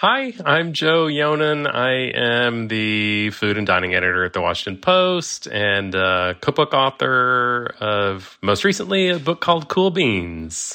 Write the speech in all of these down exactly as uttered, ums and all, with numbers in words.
Hi, I'm Joe Yonan. I am the food and dining editor at the Washington Post and a cookbook author of, most recently, a book called Cool Beans.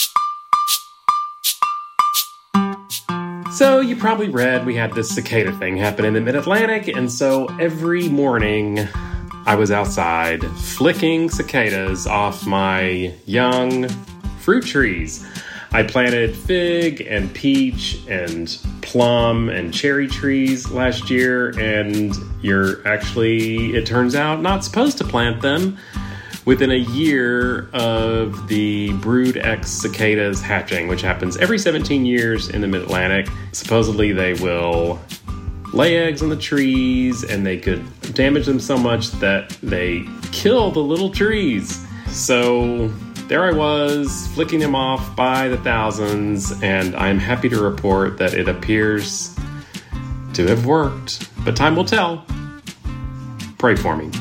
So you probably read we had this cicada thing happen in the Mid-Atlantic, and so every morning I was outside flicking cicadas off my young fruit trees. I planted fig and peach and plum and cherry trees last year, and you're actually, it turns out, not supposed to plant them within a year of the brood X cicadas hatching, which happens every seventeen years in the Mid-Atlantic. Supposedly they will lay eggs on the trees, and they could damage them so much that they kill the little trees. So there I was, flicking them off by the thousands, and I'm happy to report that it appears to have worked. But time will tell. Pray for me.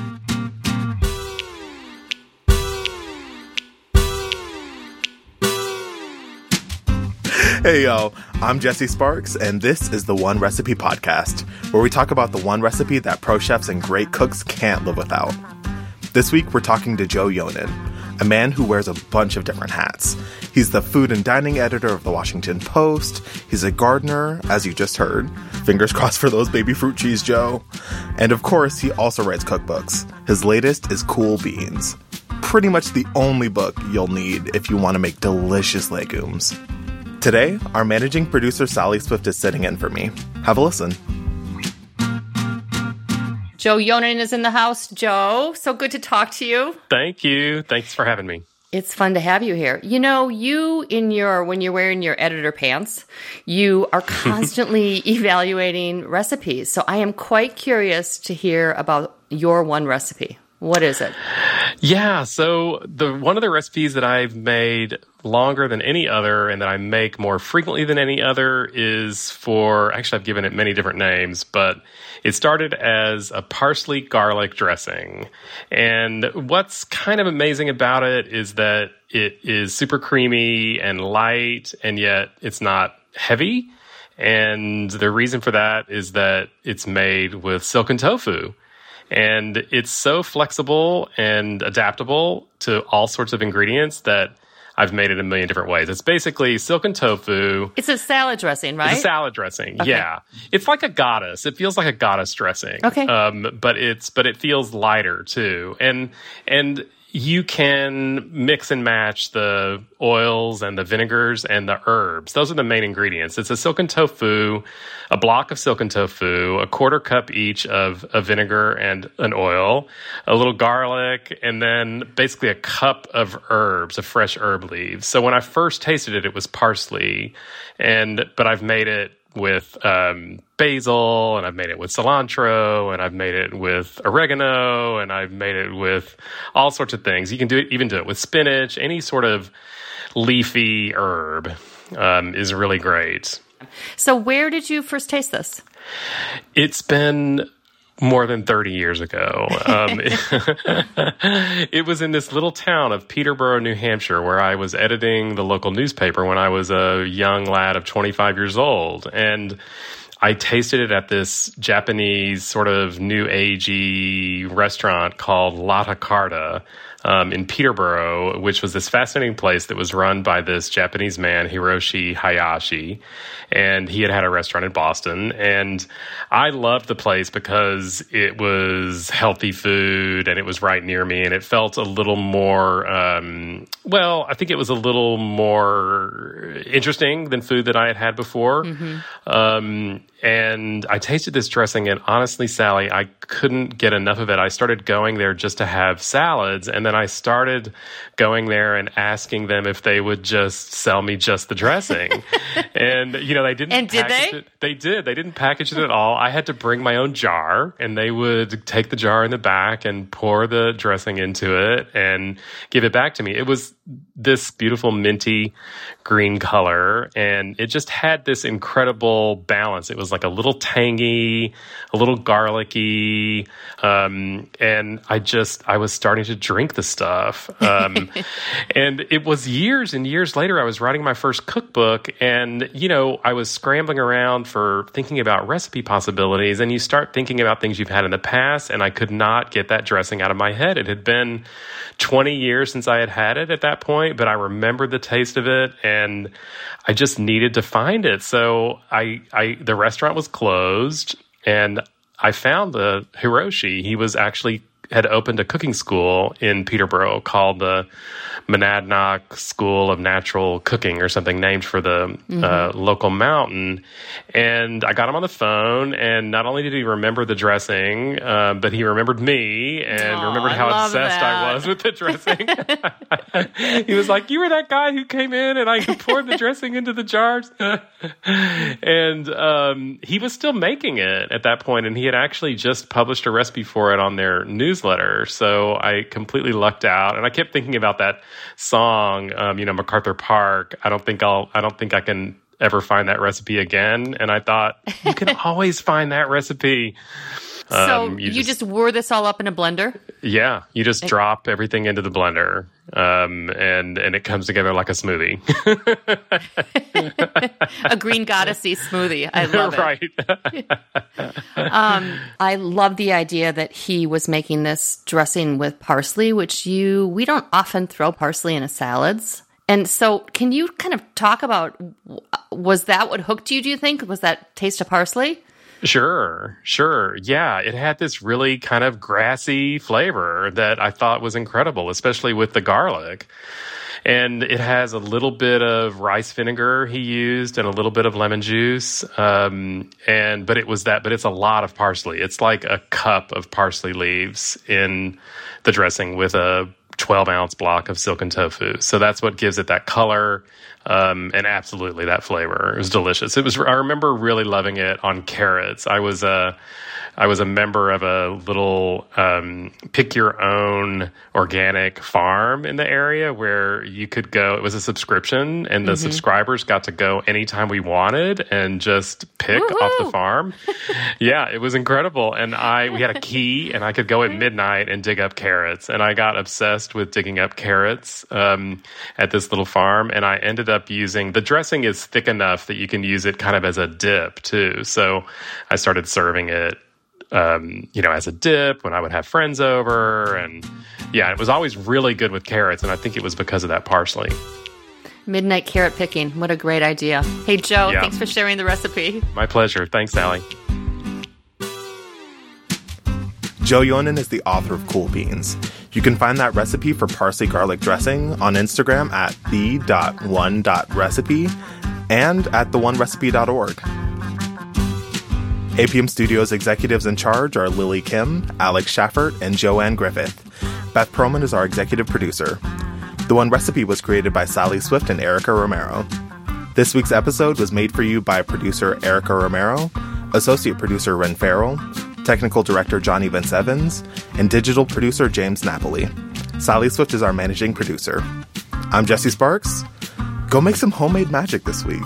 Hey yo, I'm Jesse Sparks, and this is the One Recipe Podcast, where we talk about the one recipe that pro chefs and great cooks can't live without. This week, we're talking to Joe Yonan, a man who wears a bunch of different hats. He's the food and dining editor of the Washington Post. He's a gardener, as you just heard. Fingers crossed for those baby fruit trees, Joe. And of course, he also writes cookbooks. His latest is Cool Beans. Pretty much the only book you'll need if you want to make delicious legumes. Today, our managing producer Sally Swift is sitting in for me. Have a listen. Joe Yonan is in the house. Joe, so good to talk to you. Thank you. Thanks for having me. It's fun to have you here. You know, you in your, when you're wearing your editor pants, you are constantly evaluating recipes. So I am quite curious to hear about your one recipe. What is it? Yeah, so the one of the recipes that I've made longer than any other and that I make more frequently than any other is for, actually I've given it many different names, but it started as a parsley garlic dressing. And what's kind of amazing about it is that it is super creamy and light, and yet it's not heavy. And the reason for that is that it's made with silken tofu. And it's so flexible and adaptable to all sorts of ingredients that I've made it a million different ways. It's basically silken tofu. It's a salad dressing, right? It's a salad dressing, okay. Yeah. It's like a goddess. It feels like a goddess dressing. Okay. Um, but it's but it feels lighter too. And and you can mix and match the oils and the vinegars and the herbs. Those are the main ingredients. It's a silken tofu, a block of silken tofu, a quarter cup each of a vinegar and an oil, a little garlic, and then basically a cup of herbs, of fresh herb leaves. So when I first tasted it, it was parsley, and but I've made it with um, basil, and I've made it with cilantro, and I've made it with oregano, and I've made it with all sorts of things. You can do it, even do it with spinach. Any sort of leafy herb um, is really great. So where did you first taste this? It's been more than thirty years ago. Um, it, it was in this little town of Peterborough, New Hampshire, where I was editing the local newspaper when I was a young lad of twenty-five years old. And I tasted it at this Japanese sort of new agey restaurant called Latte Carta um, in Peterborough, which was this fascinating place that was run by this Japanese man, Hiroshi Hayashi. And he had had a restaurant in Boston. And I loved the place because it was healthy food and it was right near me. And it felt a little more, um, well, I think it was a little more interesting than food that I had had before. Mm-hmm. Um, and I tasted this dressing, and honestly, Sally, I couldn't get enough of it. I started going there just to have salads, and then I started going there and asking them if they would just sell me just the dressing. And, you know, they didn't and did package they? it. They did. They didn't package it at all. I had to bring my own jar, and they would take the jar in the back and pour the dressing into it and give it back to me. It was this beautiful minty green color, and it just had this incredible balance. It was was like a little tangy, a little garlicky. Um, and I just, I was starting to drink the stuff. Um, and it was years and years later, I was writing my first cookbook, and, you know, I was scrambling around for thinking about recipe possibilities, and you start thinking about things you've had in the past, and I could not get that dressing out of my head. It had been twenty years since I had had it at that point, but I remembered the taste of it, and I just needed to find it. So I, I the restaurant was closed, and I found the Hiroshi. He was actually had opened a cooking school in Peterborough called the Monadnock School of Natural Cooking or something, named for the mm-hmm. uh, local mountain. And I got him on the phone, and not only did he remember the dressing, uh, but he remembered me and Aww, remembered how I obsessed that. I was with the dressing. He was like, "You were that guy who came in and I poured the dressing into the jars." And um, he was still making it at that point, and he had actually just published a recipe for it on their newsletter. So I completely lucked out, and I kept thinking about that song, um, you know, MacArthur Park. I don't think I'll, I don't think I can ever find that recipe again. And I thought, you can always find that recipe. So um, you, you just, just whir this all up in a blender? Yeah, you just drop everything into the blender, um, and and it comes together like a smoothie. A green goddessy smoothie. I love it. Right. um, I love the idea that he was making this dressing with parsley, which you we don't often throw parsley into salads. And so can you kind of talk about, was that what hooked you, do you think? Was that taste of parsley? Sure, sure. Yeah, it had this really kind of grassy flavor that I thought was incredible, especially with the garlic. And it has a little bit of rice vinegar he used and a little bit of lemon juice. Um, and but it was that, but it's a lot of parsley. It's like a cup of parsley leaves in the dressing with a twelve ounce block of silken tofu. So that's what gives it that color. Um, and absolutely that flavor. It was delicious. It was, I remember really loving it on carrots. I was a, I was a member of a little, um, pick your own organic farm in the area where you could go. It was a subscription, and the mm-hmm. subscribers got to go anytime we wanted and just pick Woo-hoo! Off the farm. Yeah, it was incredible. And I, we had a key, and I could go at midnight and dig up carrots. And I got obsessed with digging up carrots, um, at this little farm. And I ended up using, the dressing is thick enough that you can use it kind of as a dip too. So I started serving it, um, you know, as a dip when I would have friends over. And yeah, it was always really good with carrots. And I think it was because of that parsley. Midnight carrot picking. What a great idea. Hey, Joe, yeah. Thanks for sharing the recipe. My pleasure. Thanks, Allie. Joe Yonan is the author of Cool Beans. You can find that recipe for parsley garlic dressing on Instagram at the dot one dot recipe and at the one recipe dot org. A P M Studios executives in charge are Lily Kim, Alex Schaffert, and Joanne Griffith. Beth Perlman is our executive producer. The One Recipe was created by Sally Swift and Erica Romero. This week's episode was made for you by producer Erica Romero, associate producer Ren Farrell, technical director Johnny Vince Evans, and digital producer James Napoli. Sally Swift is our managing producer. I'm Jesse Sparks. Go make some homemade magic this week.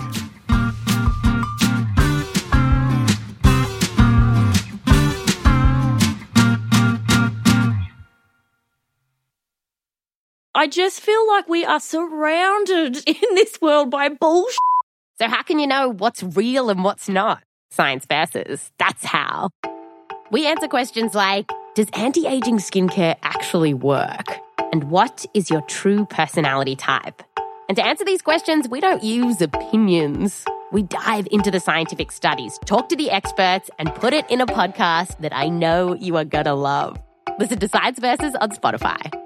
I just feel like we are surrounded in this world by bullshit. So how can you know what's real and what's not? Science Versus. That's how. We answer questions like, does anti-aging skincare actually work? And what is your true personality type? And to answer these questions, we don't use opinions. We dive into the scientific studies, talk to the experts, and put it in a podcast that I know you are gonna love. Listen to Science Versus on Spotify.